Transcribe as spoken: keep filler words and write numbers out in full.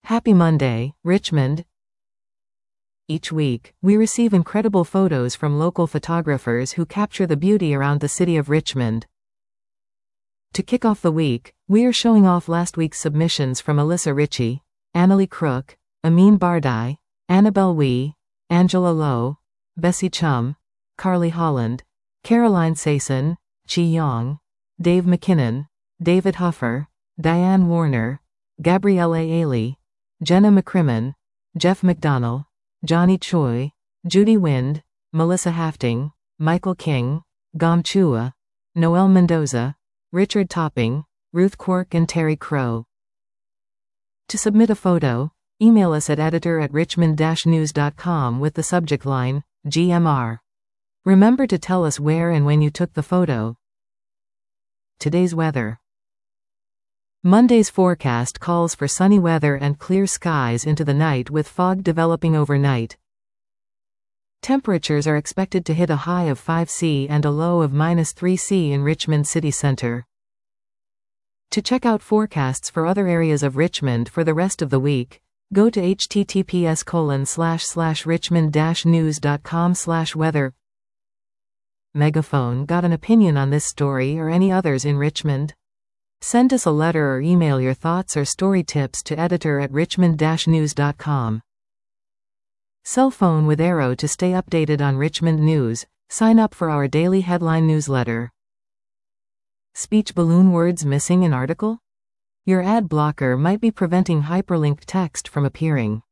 Happy Monday, Richmond. Each week, we receive incredible photos from local photographers who capture the beauty around the city of Richmond. To kick off the week, we are showing off last week's submissions from Alyssa Ritchie, Annalie Crook, Amin Bardai, Annabelle Wee, Angela Lowe, Bessie Chum, Carly Holland, Caroline Sayson, Chi Yong, Dave McKinnon, David Huffer, Diane Warner, Gabrielle Ailey, Jenna McCrimmon, Jeff McDonnell, Johnny Choi, Judy Wind, Melissa Hafting, Michael King, Gom Chua, Noel Mendoza, Richard Topping, Ruth Quirk and Terry Crow. To submit a photo, email us at editor at richmond dash news dot com with the subject line, G M R. Remember to tell us where and when you took the photo. Today's weather. Monday's forecast calls for sunny weather and clear skies into the night with fog developing overnight. Temperatures are expected to hit a high of five Celsius and a low of minus three Celsius in Richmond city center. To check out forecasts for other areas of Richmond for the rest of the week, go to h t t p s colon slash slash richmond dash news dot com slash weather. Megaphone got an opinion on this story or any others in Richmond? Send us a letter or email your thoughts or story tips to editor at richmond dash news dot com. Cell phone with Arrow to stay updated on Richmond news. Sign up for our daily headline newsletter. Speech balloon words missing in article? Your ad blocker might be preventing hyperlinked text from appearing.